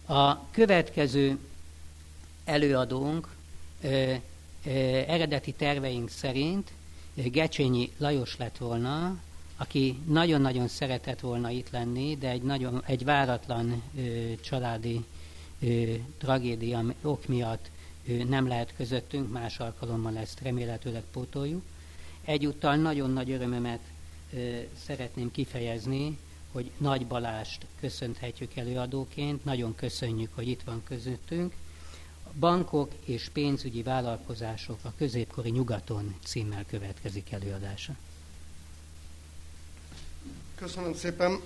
A következő előadónk eredeti terveink szerint Gecsényi Lajos lett volna, aki nagyon-nagyon szeretett volna itt lenni, de egy váratlan családi tragédia ok miatt nem lehet közöttünk, más alkalommal ezt remélhetőleg pótoljuk. Egyúttal nagyon nagy örömömet szeretném kifejezni, hogy Nagy Balást köszönhetjük előadóként, nagyon köszönjük, hogy itt van közöttünk. Bankok és pénzügyi vállalkozások a középkori nyugaton címmel következik előadása. Köszönöm szépen.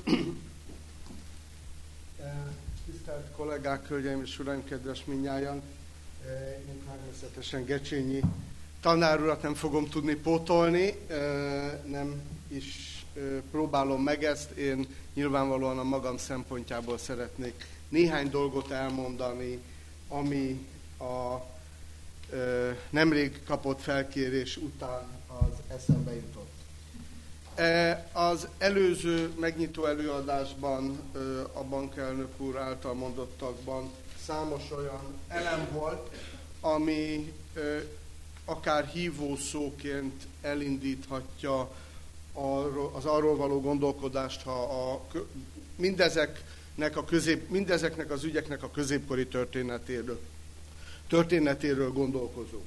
Tisztelt kollégák, hölgyeim és uraim, kedves mindnyájan. Én természetesen Gecsényi tanár urat nem fogom tudni pótolni, nem is próbálom meg ezt. Én nyilvánvalóan a magam szempontjából szeretnék néhány dolgot elmondani, ami a nemrég kapott felkérés után az eszembe jutott. Az előző megnyitó előadásban a bankelnök úr által mondottakban számos olyan elem volt, ami akár hívószóként elindíthatja az arról való gondolkodást, ha mindezeknek az ügyeknek a középkori történetéről gondolkozunk.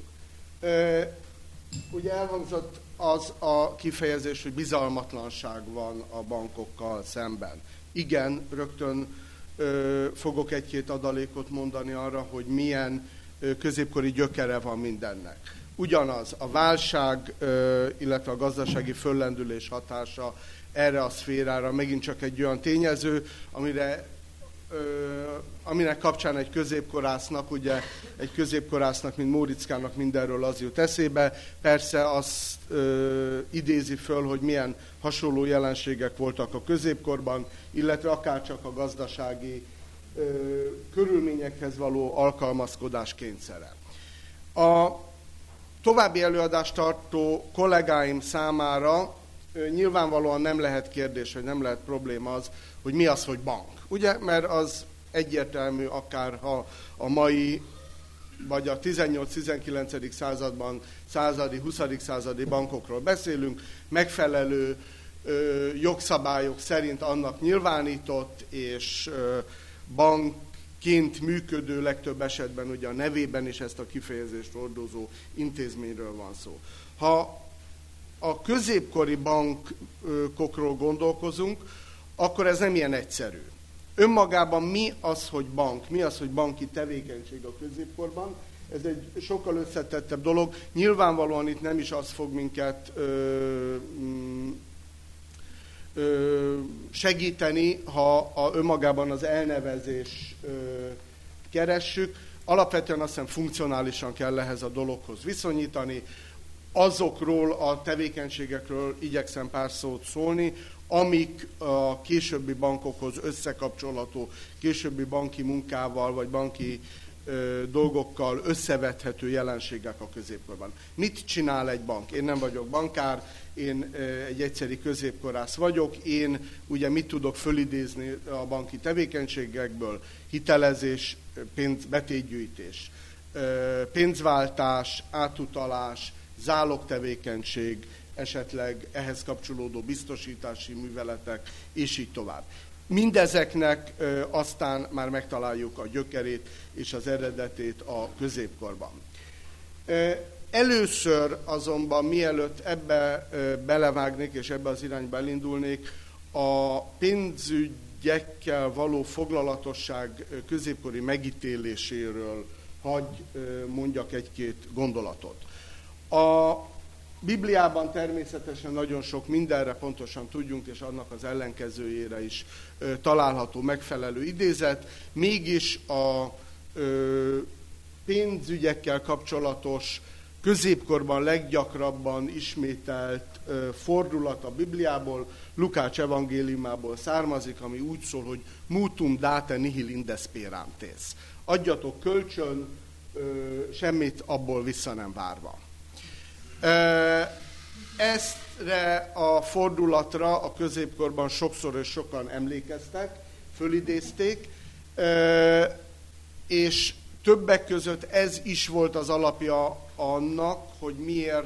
Ugye elhangzott az a kifejezés, hogy bizalmatlanság van a bankokkal szemben. Igen, rögtön fogok egy-két adalékot mondani arra, hogy milyen középkori gyökere van mindennek. Ugyanaz, a válság, illetve a gazdasági föllendülés hatása erre a szférára megint csak egy olyan tényező, aminek kapcsán egy középkorásznak, mint Móriczkának mindenről az jut eszébe. Persze azt idézi föl, hogy milyen hasonló jelenségek voltak a középkorban, illetve akárcsak a gazdasági körülményekhez való alkalmazkodás kényszere. A további előadást tartó kollégáim számára nyilvánvalóan nem lehet kérdés, vagy nem lehet probléma az, hogy mi az, hogy bank. Ugye, mert az egyértelmű, akár ha a mai, vagy a 18-19. században, 20. századi bankokról beszélünk, megfelelő jogszabályok szerint annak nyilvánított, és bankként működő, legtöbb esetben ugye a nevében is ezt a kifejezést hordozó intézményről van szó. Ha a középkori bankokról gondolkozunk, akkor ez nem ilyen egyszerű. Önmagában mi az, hogy bank? Mi az, hogy banki tevékenység a középkorban? Ez egy sokkal összetettebb dolog. Nyilvánvalóan itt nem is az fog minket segíteni, ha önmagában az elnevezés keressük. Alapvetően azt hiszem funkcionálisan kell ehhez a dologhoz viszonyítani. Azokról a tevékenységekről igyekszem pár szót szólni, amik a későbbi bankokhoz összekapcsolható, későbbi banki munkával vagy banki dolgokkal összevethető jelenségek a középkorban. Mit csinál egy bank? Én nem vagyok bankár, én egy egyszeri középkorász vagyok, én ugye mit tudok fölidézni a banki tevékenységekből? Hitelezés, betétgyűjtés, pénzváltás, átutalás, zálogtevékenység, esetleg ehhez kapcsolódó biztosítási műveletek, és így tovább. Mindezeknek aztán már megtaláljuk a gyökerét és az eredetét a középkorban. Először azonban, mielőtt ebbe belevágnék és ebbe az irányba elindulnék, a pénzügyekkel való foglalatosság középkori megítéléséről hagy mondjak egy-két gondolatot. A Bibliában természetesen nagyon sok mindenre pontosan tudjunk, és annak az ellenkezőjére is található megfelelő idézet. Mégis a pénzügyekkel kapcsolatos, középkorban leggyakrabban ismételt fordulat a Bibliából, Lukács evangéliumából származik, ami úgy szól, hogy mutum date nihil inde sperantes. Adjatok kölcsön, semmit abból vissza nem várva. Ezre a fordulatra a középkorban sokszor és sokan emlékeztek, fölidézték. és többek között ez is volt az alapja annak, hogy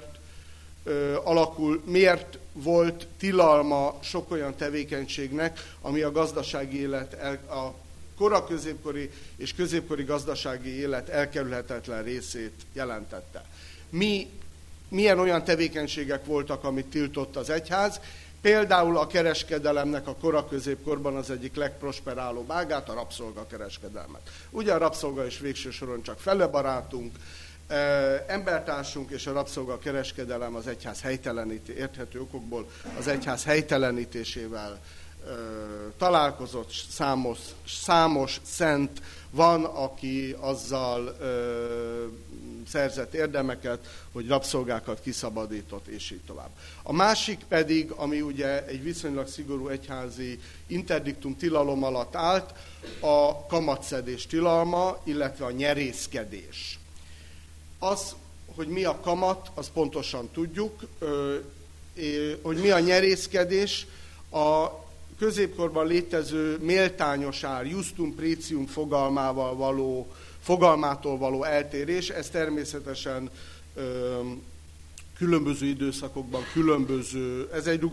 miért volt tilalma sok olyan tevékenységnek, ami a gazdasági élet, a kora-középkori és középkori gazdasági élet elkerülhetetlen részét jelentette. Milyen olyan tevékenységek voltak, amit tiltott az egyház? Például a kereskedelemnek a kora-középkorban az egyik legprosperálóbb ágát, a rabszolgakereskedelmet. Ugye a rabszolga is végső soron csak felebarátunk, embertársunk, és a rabszolgakereskedelem az egyház érthető okokból az egyház helytelenítésével találkozott. Számos szent van, aki azzal szerzett érdemeket, hogy rabszolgákat kiszabadított, és így tovább. A másik pedig, ami ugye egy viszonylag szigorú egyházi interdiktum tilalom alatt állt, a kamatszedés tilalma, illetve a nyerészkedés. Az, hogy mi a kamat, azt pontosan tudjuk, hogy mi a nyerészkedés, a középkorban létező méltányos ár, justum pretium fogalmától való eltérés, ez természetesen különböző időszakokban ez egy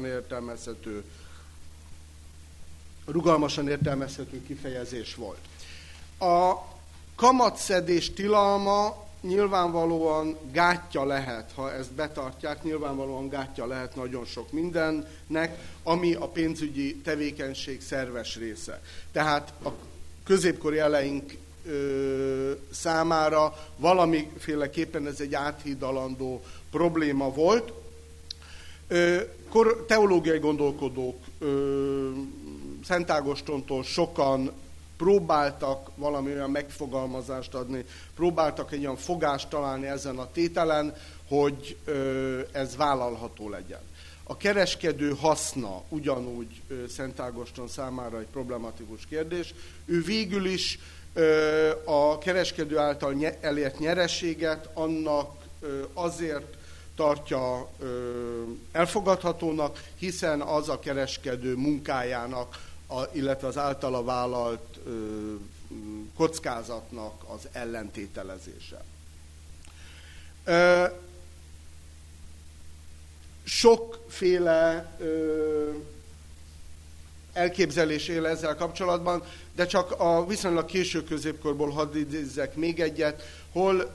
rugalmasan értelmezhető kifejezés volt. A kamatszedés tilalma nyilvánvalóan gátja lehet, ha ezt betartják, nyilvánvalóan gátja lehet nagyon sok mindennek, ami a pénzügyi tevékenység szerves része. Tehát a középkori eleink számára valamiféleképpen ez egy áthidalandó probléma volt. Teológiai gondolkodók Szent Ágostontól sokan próbáltak valami olyan megfogalmazást adni, próbáltak egy olyan fogást találni ezen a tételen, hogy ez vállalható legyen. A kereskedő haszna ugyanúgy Szent Ágoston számára egy problematikus kérdés. Ő végül is a kereskedő által elért nyereséget annak azért tartja elfogadhatónak, hiszen az a kereskedő munkájának, illetve az általa vállalt kockázatnak az ellentételezése. Sokféle elképzelés él ezzel kapcsolatban, de csak a viszonylag késő középkorból hadd idézzek még egyet, hol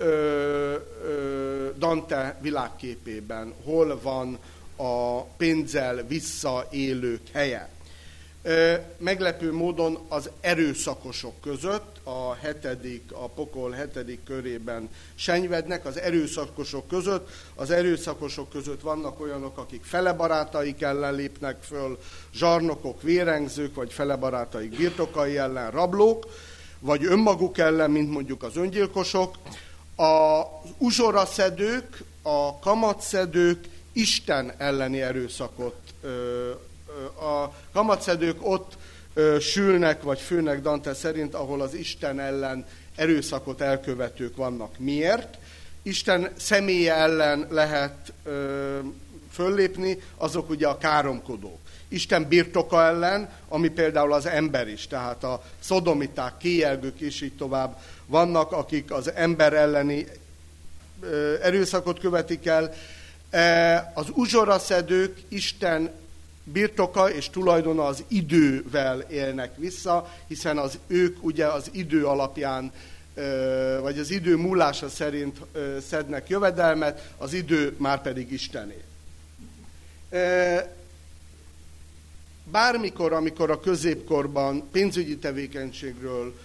Dante világképében, hol van a pénzzel visszaélők helye. Meglepő módon az erőszakosok között, a pokol 7. körében senyvednek, az erőszakosok között vannak olyanok, akik felebarátaik ellen lépnek föl, zsarnokok, vérengzők, vagy felebarátaik birtokai ellen rablók, vagy önmaguk ellen, mint mondjuk az öngyilkosok. Az uzsoraszedők, a kamatszedők Isten elleni erőszakot a kamatszedők ott sülnek, vagy főnek Dante szerint, ahol az Isten ellen erőszakot elkövetők vannak. Miért? Isten személye ellen lehet föllépni, azok ugye a káromkodók. Isten birtoka ellen, ami például az ember is, tehát a szodomiták, kéjelgők és így tovább vannak, akik az ember elleni erőszakot követik el. Az uzsoraszedők Isten birtoka és tulajdona az idővel élnek vissza, hiszen ők ugye az idő alapján, vagy az idő múlása szerint szednek jövedelmet, az idő már pedig Istené. Bármikor, amikor a középkorban pénzügyi tevékenységről,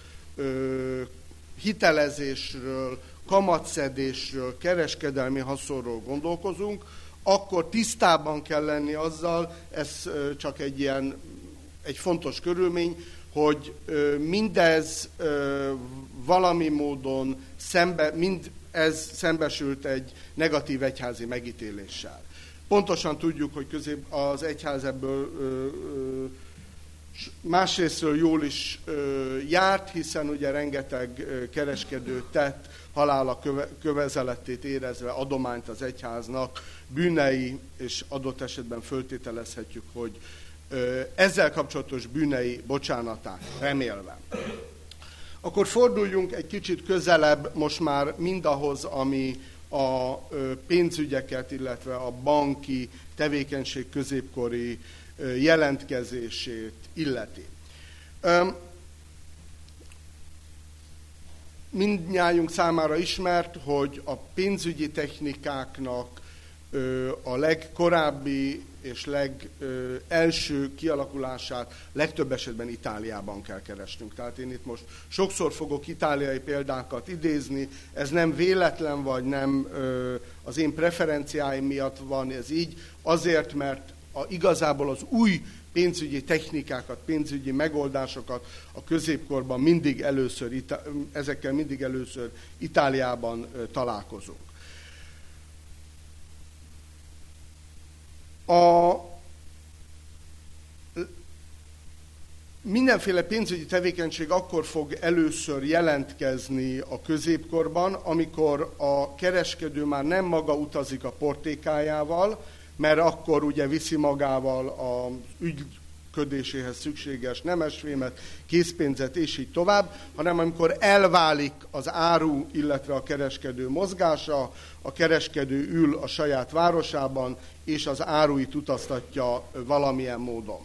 hitelezésről, kamatszedésről, kereskedelmi haszonról gondolkozunk, akkor tisztában kell lenni azzal, ez csak egy fontos körülmény, hogy mindez valami módon ez szembesült egy negatív egyházi megítéléssel. Pontosan tudjuk, hogy az egyház ebből másrésztről jól is járt, hiszen ugye rengeteg kereskedő tett halála kövezelettét érezve adományt az egyháznak, bűnei, és adott esetben föltételezhetjük, hogy ezzel kapcsolatos bűnei bocsánatát remélve. Akkor forduljunk egy kicsit közelebb most már mindahhoz, ami a pénzügyeket, illetve a banki tevékenység középkori jelentkezését illeti. Mindnyájunk számára ismert, hogy a pénzügyi technikáknak a legkorábbi és legelső kialakulását legtöbb esetben Itáliában kell keresnünk. Tehát én itt most sokszor fogok itáliai példákat idézni, ez nem véletlen, vagy nem az én preferenciáim miatt van ez így, azért, mert igazából az új pénzügyi technikákat, pénzügyi megoldásokat a középkorban ezekkel mindig először Itáliában találkozunk. Mindenféle pénzügyi tevékenység akkor fog először jelentkezni a középkorban, amikor a kereskedő már nem maga utazik a portékájával, mert akkor ugye viszi magával az ügyködéséhez szükséges nemesfémet, készpénzet és így tovább, hanem amikor elválik az áru, illetve a kereskedő mozgása, a kereskedő ül a saját városában, és az áruit utaztatja valamilyen módon.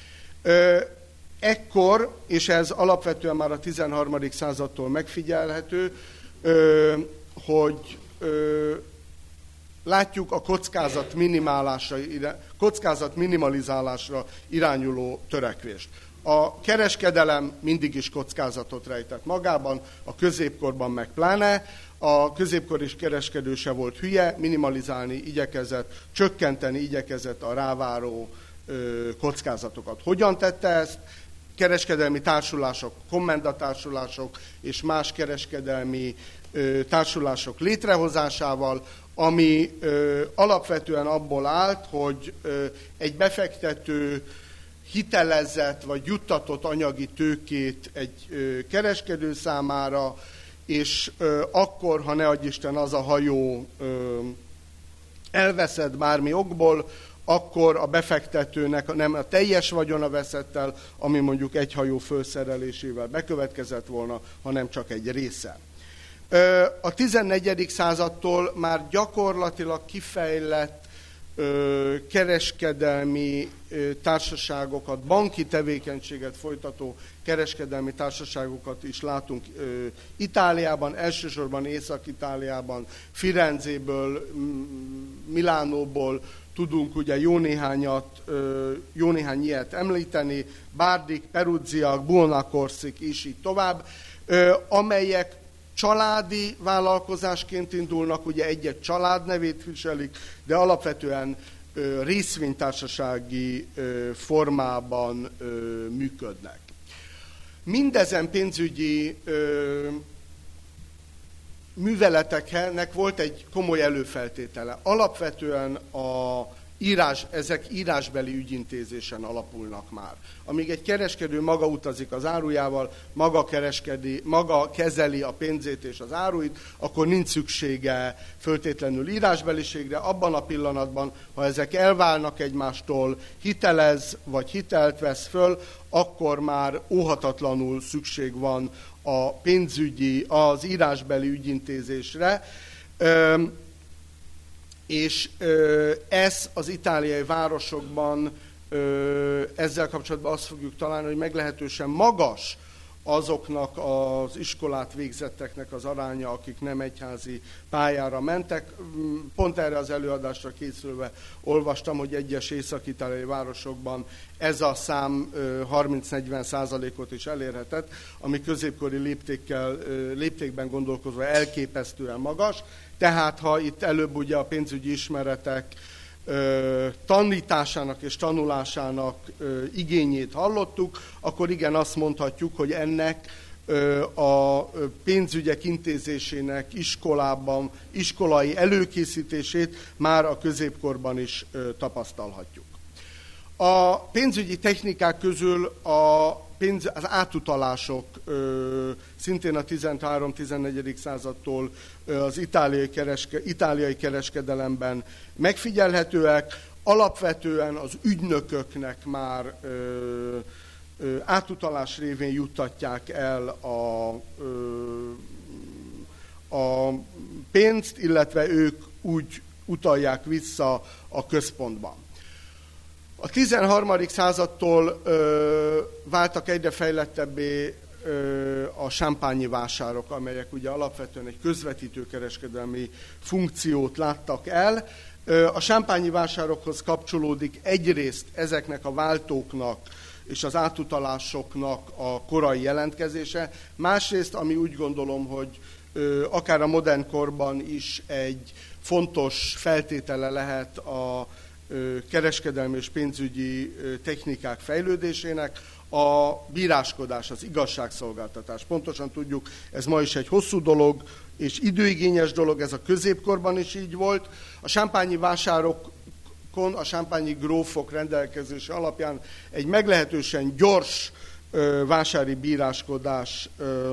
Ekkor, és ez alapvetően már a 13. századtól megfigyelhető, hogy látjuk a kockázat minimalizálásra irányuló törekvést. A kereskedelem mindig is kockázatot rejtett magában, a középkorban meg pláne. A középkori kereskedő se volt hülye, minimalizálni igyekezett, csökkenteni igyekezett a ráváró kockázatokat. Hogyan tette ezt? Kereskedelmi társulások, kommendatársulások és más kereskedelmi társulások létrehozásával, ami alapvetően abból állt, hogy egy befektető hitelezett vagy juttatott anyagi tőkét egy kereskedő számára, és akkor, ha ne adj Isten, az a hajó elveszett bármi okból, akkor a befektetőnek nem a teljes vagyona veszett el, ami mondjuk egy hajó felszerelésével bekövetkezett volna, hanem csak egy része. A 14. századtól már gyakorlatilag kifejlett kereskedelmi társaságokat, banki tevékenységet folytató kereskedelmi társaságokat is látunk Itáliában, elsősorban Észak-Itáliában, Firenzéből, Milánóból tudunk ugye jó néhány ilyet említeni, Bárdik, Peruzziak, Buonacorsik és így tovább, amelyek családi vállalkozásként indulnak, ugye egy-egy családnevét viselik, de alapvetően részvénytársasági formában működnek. Mindezen pénzügyi műveleteknek volt egy komoly előfeltétele. Alapvetően ezek írásbeli ügyintézésen alapulnak már. Amíg egy kereskedő maga utazik az árujával, maga kezeli a pénzét és az áruit, akkor nincs szüksége föltétlenül írásbeliségre. Abban a pillanatban, ha ezek elválnak egymástól, hitelez vagy hitelt vesz föl, akkor már óhatatlanul szükség van az írásbeli ügyintézésre. És ez az itáliai városokban ezzel kapcsolatban azt fogjuk találni, hogy meglehetősen magas azoknak az iskolát végzetteknek az aránya, akik nem egyházi pályára mentek. Pont erre az előadásra készülve olvastam, hogy egyes észak-itáliai városokban ez a szám 30-40%-ot is elérhetett, ami középkori léptékben gondolkozva elképesztően magas. Tehát ha itt előbb ugye a pénzügyi ismeretek tanításának és tanulásának igényét hallottuk, akkor igen, azt mondhatjuk, hogy ennek a pénzügyek intézésének iskolai előkészítését már a középkorban is tapasztalhatjuk. A pénzügyi technikák közül az átutalások szintén a 13-14. századtól az itáliai kereskedelemben megfigyelhetőek. Alapvetően az ügynököknek már átutalás révén juttatják el a pénzt, illetve ők úgy utalják vissza a központba. A 13. századtól váltak egyre fejlettebbé a sámpányi vásárok, amelyek ugye alapvetően egy közvetítőkereskedelmi funkciót láttak el. A sámpányi vásárokhoz kapcsolódik egyrészt ezeknek a váltóknak és az átutalásoknak a korai jelentkezése, másrészt, ami úgy gondolom, hogy akár a modern korban is egy fontos feltétele lehet a kereskedelmi és pénzügyi technikák fejlődésének, a bíráskodás, az igazságszolgáltatás. Pontosan tudjuk, ez ma is egy hosszú dolog, és időigényes dolog, ez a középkorban is így volt. A sámpányi vásárokon, a sámpányi grófok rendelkezése alapján egy meglehetősen gyors vásári bíráskodás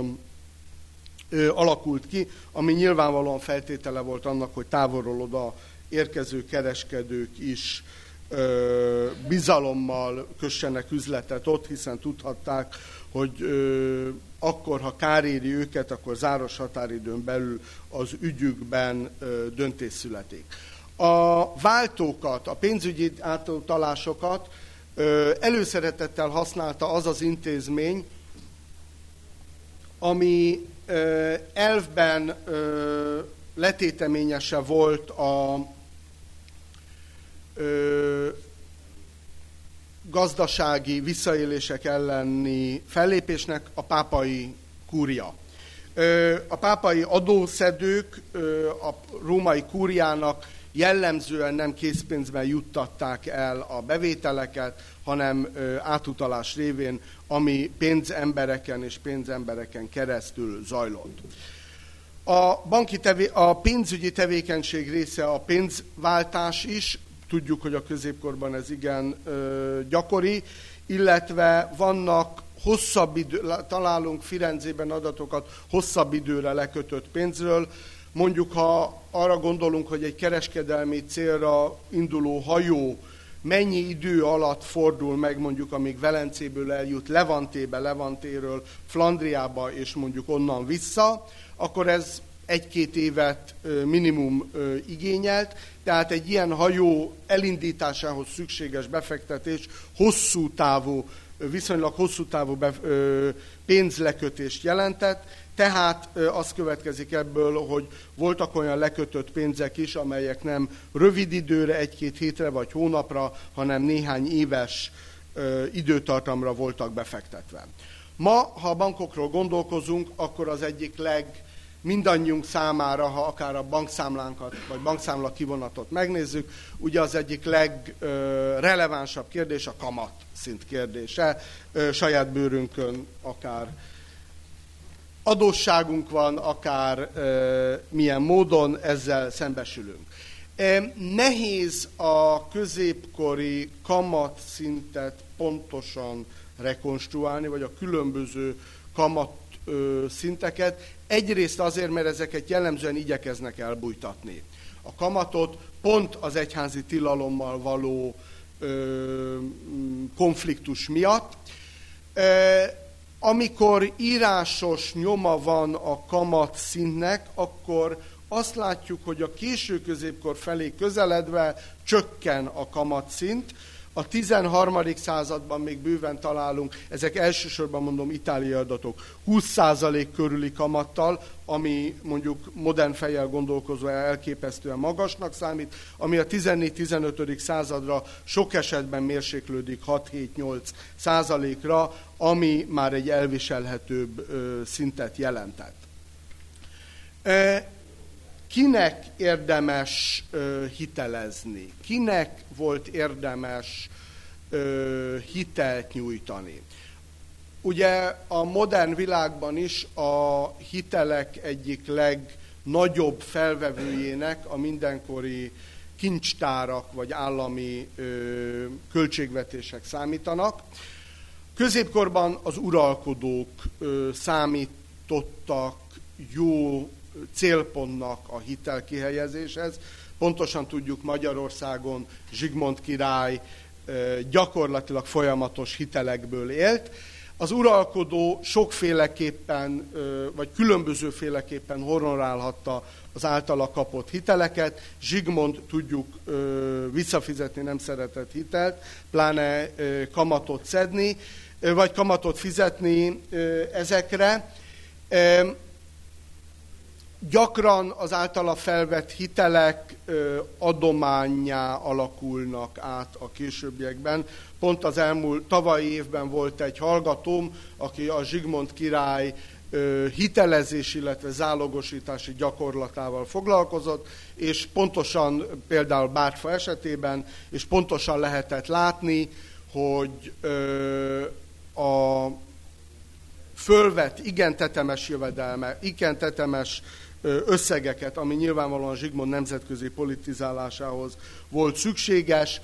alakult ki, ami nyilvánvalóan feltétele volt annak, hogy távolról oda érkező kereskedők is bizalommal kössenek üzletet ott, hiszen tudhatták, hogy akkor, ha kár éri őket, akkor záros határidőn belül az ügyükben döntés születik. A váltókat, a pénzügyi átutalásokat előszeretettel használta az az intézmény, ami elvben letéteményese volt a gazdasági visszaélések elleni fellépésnek, a pápai kúria. A pápai adószedők a római kúriának jellemzően nem készpénzben juttatták el a bevételeket, hanem átutalás révén, ami pénzembereken és pénzembereken keresztül zajlott. A pénzügyi tevékenység része a pénzváltás is, tudjuk, hogy a középkorban ez igen gyakori, illetve vannak találunk Firenzében adatokat hosszabb időre lekötött pénzről. Mondjuk, ha arra gondolunk, hogy egy kereskedelmi célra induló hajó mennyi idő alatt fordul meg, mondjuk, amíg Velencéből eljut Levantébe, Levantéről Flandriába, és mondjuk onnan vissza, akkor ez 1-2 évet minimum igényelt, tehát egy ilyen hajó elindításához szükséges befektetés viszonylag hosszú távú pénzlekötést jelentett, tehát az következik ebből, hogy voltak olyan lekötött pénzek is, amelyek nem rövid időre, 1-2 hétre vagy hónapra, hanem néhány éves időtartamra voltak befektetve. Ma, ha a bankokról gondolkozunk, akkor az egyik mindannyiunk számára, ha akár a bankszámlánkat, vagy bankszámla kivonatot megnézzük, ugye az egyik legrelevánsabb kérdés a kamatszint kérdése. Saját bőrünkön akár adósságunk van, akár milyen módon ezzel szembesülünk. Nehéz a középkori kamatszintet pontosan rekonstruálni, vagy a különböző kamatszinteket. Egyrészt azért, mert ezeket jellemzően igyekeznek elbújtatni. A kamatot pont az egyházi tilalommal való konfliktus miatt. Amikor írásos nyoma van a kamatszintnek, akkor azt látjuk, hogy a késő középkor felé közeledve csökken a kamatszint. A 13. században még bőven találunk, ezek elsősorban mondom itáliai adatok, 20% körüli kamattal, ami mondjuk modern fejjel gondolkozva elképesztően magasnak számít, ami a 14-15. századra sok esetben mérséklődik 6-7-8%-ra, ami már egy elviselhetőbb szintet jelentett. Kinek érdemes hitelezni? Kinek volt érdemes hitelt nyújtani? Ugye a modern világban is a hitelek egyik legnagyobb felvevőjének a mindenkori kincstárak vagy állami költségvetések számítanak. Középkorban az uralkodók számítottak jó célpontnak a hitelkihelyezéshez. Pontosan tudjuk, Magyarországon Zsigmond király gyakorlatilag folyamatos hitelekből élt. Az uralkodó sokféleképpen, vagy különbözőféleképpen honorálhatta az általa kapott hiteleket. Zsigmond, tudjuk, visszafizetni nem szeretett hitelt, pláne kamatot szedni, vagy kamatot fizetni ezekre. Gyakran az általa felvett hitelek adománnyá alakulnak át a későbbiekben. Pont az tavalyi évben volt egy hallgatóm, aki a Zsigmond király hitelezés, illetve zálogosítási gyakorlatával foglalkozott, és pontosan például Bártfa esetében, és pontosan lehetett látni, hogy a fölvett igen tetemes jövedelme, igen tetemes összegeket, ami nyilvánvalóan Zsigmond nemzetközi politizálásához volt szükséges,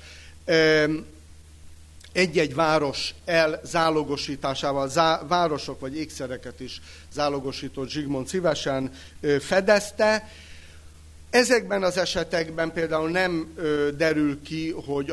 egy-egy város elzálogosításával, városok vagy ékszereket is zálogosított Zsigmond szívesen fedezte. Ezekben az esetekben például nem derül ki, hogy a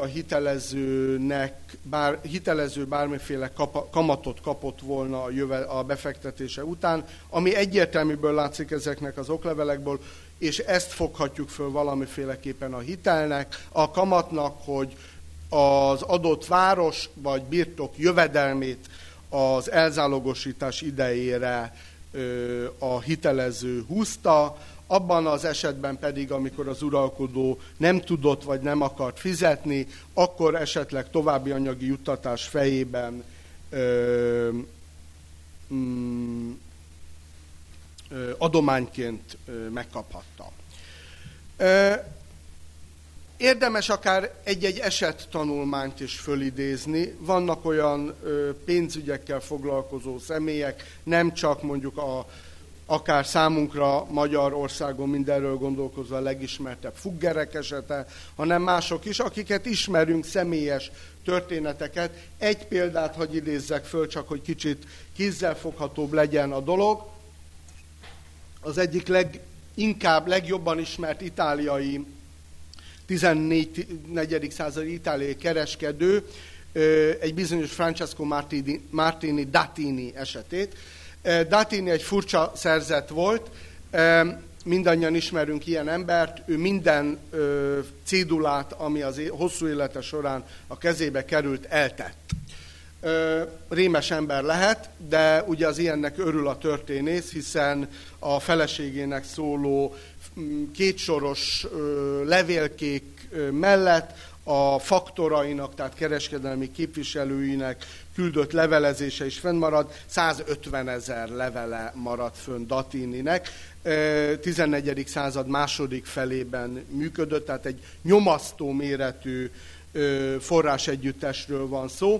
hitelező bármiféle kamatot kapott volna a befektetése után, ami egyértelműből látszik ezeknek az oklevelekből, és ezt foghatjuk föl valamiféleképpen a hitelnek, a kamatnak, hogy az adott város vagy birtok jövedelmét az elzálogosítás idejére a hitelező húzta, abban az esetben pedig, amikor az uralkodó nem tudott vagy nem akart fizetni, akkor esetleg további anyagi juttatás fejében adományként megkaphatta. Érdemes akár egy-egy esettanulmányt is fölidézni. Vannak olyan pénzügyekkel foglalkozó személyek, nem csak mondjuk akár számunkra Magyarországon mindenről gondolkozva a legismertebb Fuggerek esete, hanem mások is, akiket ismerünk, személyes történeteket. Egy példát hadd idézzek föl, csak hogy kicsit kézzelfoghatóbb legyen a dolog. Az egyik legjobban ismert itáliai 14. századi itáliai kereskedő, egy bizonyos Francesco Martini Datini esetét. Datini egy furcsa szerzet volt, mindannyian ismerünk ilyen embert, ő minden cédulát, ami az hosszú élete során a kezébe került, eltett. Rémes ember lehet, de ugye az ilyennek örül a történész, hiszen a feleségének szóló kétsoros levélkék mellett a faktorainak, tehát kereskedelmi képviselőinek küldött levelezése is fennmarad, 150 000 levele maradt fönn Datininek, 14. század második felében működött, tehát egy nyomasztó méretű forrásegyüttesről van szó.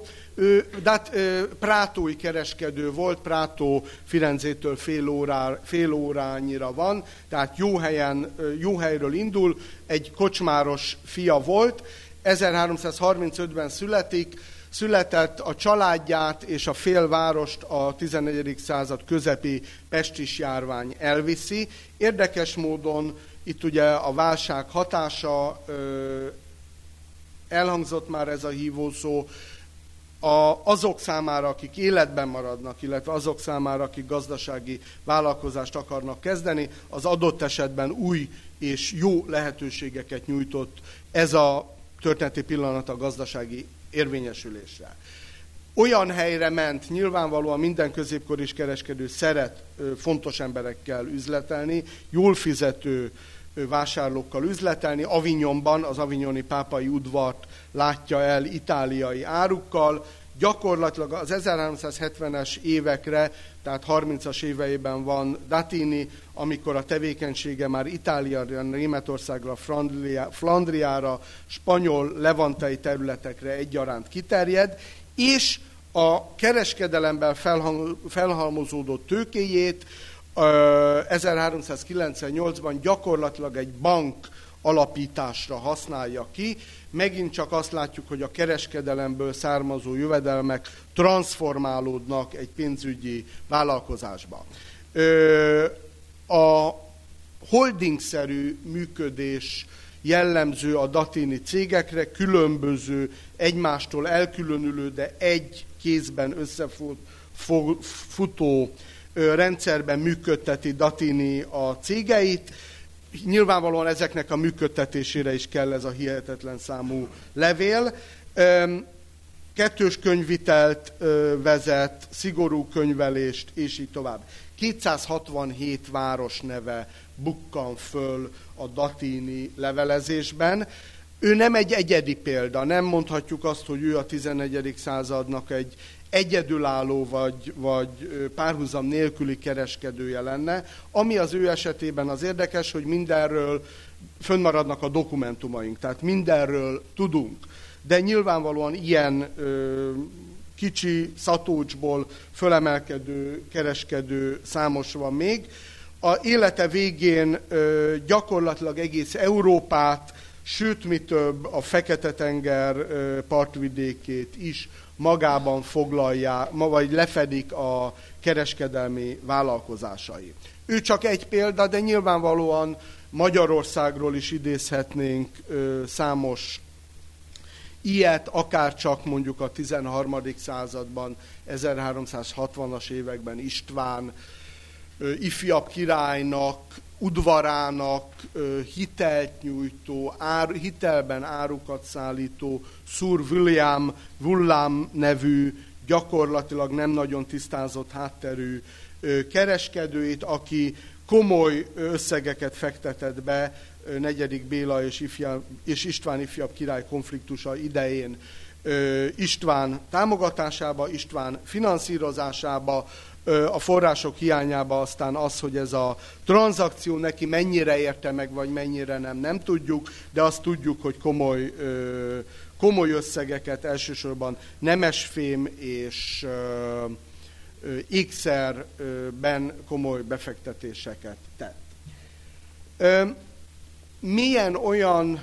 Prátói kereskedő volt, Prátó Firenzétől fél órányira van, tehát jó helyről indul, egy kocsmáros fia volt, 1335-ben született, a családját és a félvárost a 14. század közepi pestis járvány elviszi. Érdekes módon itt ugye a válság hatása, elhangzott már ez a hívószó, azok számára, akik életben maradnak, illetve azok számára, akik gazdasági vállalkozást akarnak kezdeni, az adott esetben új és jó lehetőségeket nyújtott ez a történeti pillanat a gazdasági érvényesülésre. Olyan helyre ment, nyilvánvalóan minden középkori kereskedő szeret fontos emberekkel üzletelni, jól fizető vásárlókkal üzletelni. Avignonban az avignoni pápai udvart látja el itáliai árukkal. Gyakorlatilag az 1370-es évekre, tehát 30-as éveiben van Datini, amikor a tevékenysége már Itáliára, Németországra, Flandriára, spanyol, levantei területekre egyaránt kiterjed, és a kereskedelemben felhalmozódott tőkéjét 1398-ban gyakorlatilag egy bank alapításra használja ki. Megint csak azt látjuk, hogy a kereskedelemből származó jövedelmek transformálódnak egy pénzügyi vállalkozásba. A holdingszerű működés jellemző a datini cégekre, különböző, egymástól elkülönülő, de egy kézben összefutó rendszerben működteti Datini a cégeit. Nyilvánvalóan ezeknek a működtetésére is kell ez a hihetetlen számú levél. Kettős könyvvitelt vezet, szigorú könyvelést, és így tovább. 267 városneve bukkan föl a Datini levelezésben. Ő nem egy egyedi példa, nem mondhatjuk azt, hogy ő a 14. századnak egy egyedülálló vagy párhuzam nélküli kereskedője lenne. Ami az ő esetében az érdekes, hogy mindenről fönnmaradnak a dokumentumaink, tehát mindenről tudunk. De nyilvánvalóan ilyen kicsi szatócsból fölemelkedő kereskedő számos van még. A élete végén gyakorlatilag egész Európát, sőt, mi több, a Fekete-tenger partvidékét is magában foglalják, vagy lefedik a kereskedelmi vállalkozásai. Ő csak egy példa, de nyilvánvalóan Magyarországról is idézhetnénk számos ilyet, akár csak mondjuk a 13. században, 1360-as években István ifjabb királynak, udvarának hitelt nyújtó, hitelben árukat szállító Sir William nevű, gyakorlatilag nem nagyon tisztázott hátterű kereskedőit, aki komoly összegeket fektetett be 4. Béla és István ifjabb király konfliktusa idején István támogatásába, István finanszírozásába, a források hiányába aztán az, hogy ez a tranzakció neki mennyire érte meg, vagy mennyire nem tudjuk, de azt tudjuk, hogy komoly összegeket, elsősorban nemesfém és ékszerben komoly befektetéseket tett. Milyen olyan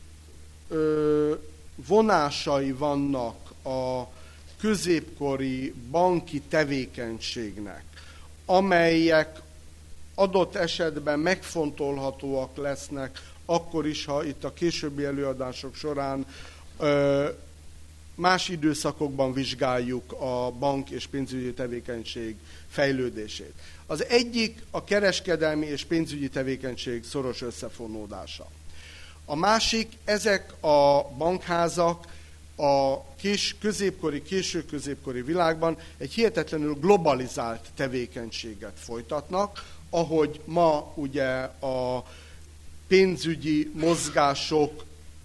vonásai vannak a középkori banki tevékenységnek, amelyek adott esetben megfontolhatóak lesznek, akkor is, ha itt a későbbi előadások során más időszakokban vizsgáljuk a bank és pénzügyi tevékenység fejlődését. Az egyik a kereskedelmi és pénzügyi tevékenység szoros összefonódása. A másik, ezek a bankházak a késő-középkori világban egy hihetetlenül globalizált tevékenységet folytatnak, ahogy ma ugye a pénzügyi mozgások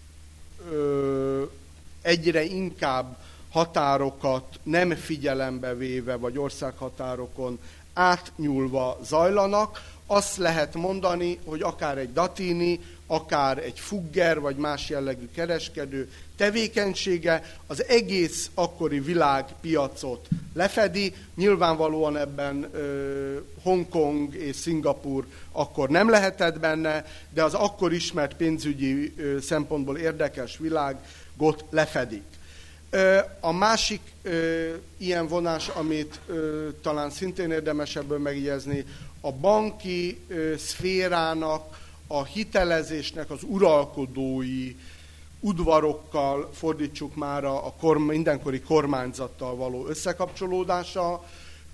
egyre inkább határokat nem figyelembe véve, vagy országhatárokon átnyúlva zajlanak, azt lehet mondani, hogy akár egy Datini, akár egy Fugger, vagy más jellegű kereskedő tevékenysége az egész akkori világpiacot lefedi. Nyilvánvalóan ebben Hongkong és Szingapúr akkor nem lehetett benne, de az akkor ismert pénzügyi szempontból érdekes világot lefedik. A másik ilyen vonás, amit talán szintén érdemes ebből megjegyezni, a banki szférának, a hitelezésnek az uralkodói udvarokkal, fordítsuk már a mindenkori kormányzattal való összekapcsolódása.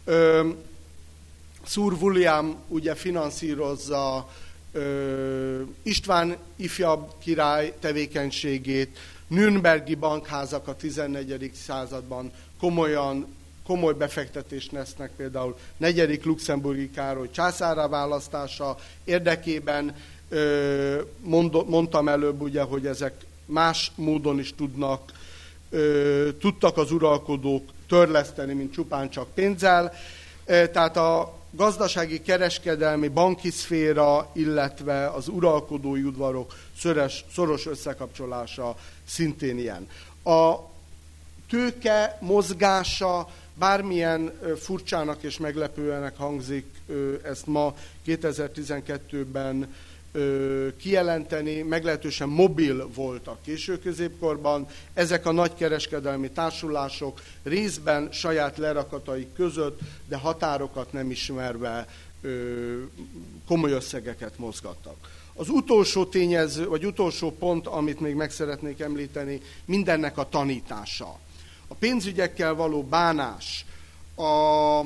Sir William ugye finanszírozza István ifjabb király tevékenységét, Nürnbergi bankházak a 14. században komoly befektetést lesznek, például 4. luxemburgi Károly császárrá választása érdekében. Mondtam előbb, ugye, hogy ezek más módon is tudtak az uralkodók törleszteni, mint csupán csak pénzzel. Tehát a gazdasági, kereskedelmi, banki szféra, illetve az uralkodói udvarok szoros összekapcsolása szintén ilyen. A tőke mozgása bármilyen furcsának és meglepőenek hangzik, ezt ma 2012-ben kijelenteni, meglehetősen mobil volt a késő középkorban. Ezek a nagy kereskedelmi társulások részben saját lerakataik között, de határokat nem ismerve komoly összegeket mozgattak. Az utolsó tényező, vagy utolsó pont, amit még meg szeretnék említeni, mindennek a tanítása. A pénzügyekkel való bánás, a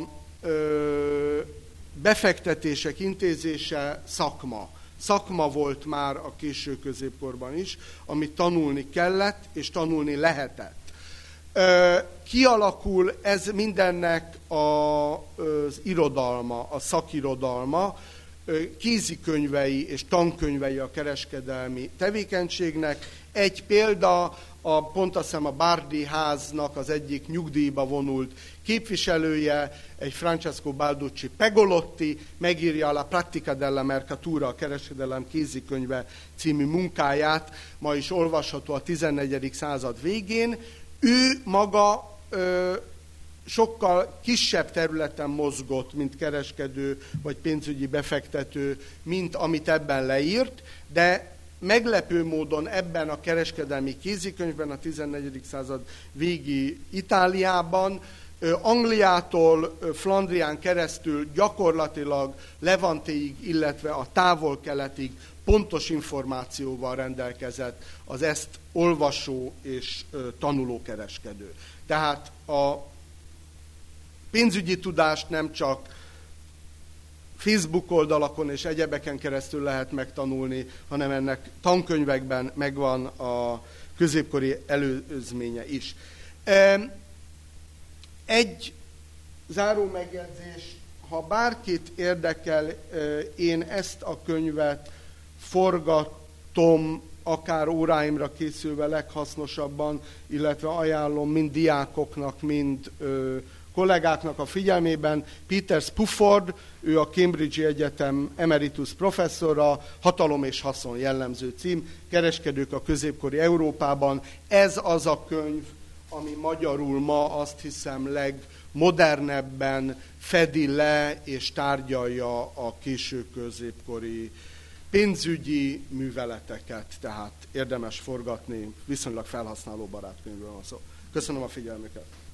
befektetések intézése szakma. Szakma volt már a késő középkorban is, amit tanulni kellett és tanulni lehetett. Kialakul ez mindennek az irodalma, a szakirodalma, kézikönyvei és tankönyvei a kereskedelmi tevékenységnek. Egy példa, pont azt hiszem a Bardi háznak az egyik nyugdíjba vonult képviselője, egy Francesco Balducci Pegolotti, megírja La pratica della mercatura, a kereskedelem kézikönyve című munkáját, ma is olvasható a 14. század végén. Ő maga sokkal kisebb területen mozgott, mint kereskedő vagy pénzügyi befektető, mint amit ebben leírt, de meglepő módon ebben a kereskedelmi kézikönyvben a 14. század végi Itáliában Angliától Flandrián keresztül gyakorlatilag Levantéig, illetve a távol-keletig pontos információval rendelkezett az ezt olvasó és tanuló kereskedő. Tehát a pénzügyi tudást nem csak Facebook oldalakon és egyebeken keresztül lehet megtanulni, hanem ennek tankönyvekben megvan a középkori előzménye is. Egy záró megjegyzés, ha bárkit érdekel, én ezt a könyvet forgatom, akár óráimra készülve leghasznosabban, illetve ajánlom mind diákoknak, mind kollégáknak a figyelmében. Peter Spufford, ő a Cambridge Egyetem emeritus professzora, Hatalom és haszon jellemző cím, Kereskedők a középkori Európában. Ez az a könyv, ami magyarul ma azt hiszem legmodernebben fedi le és tárgyalja a késő középkori pénzügyi műveleteket, tehát érdemes forgatni, viszonylag felhasználóbarát könyvről van szó. Köszönöm a figyelmüket!